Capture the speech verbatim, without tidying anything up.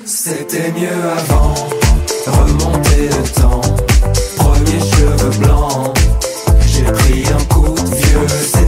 C'était mieux avant, remonter le temps. Premiers cheveux blancs, j'ai pris un coup de vieux.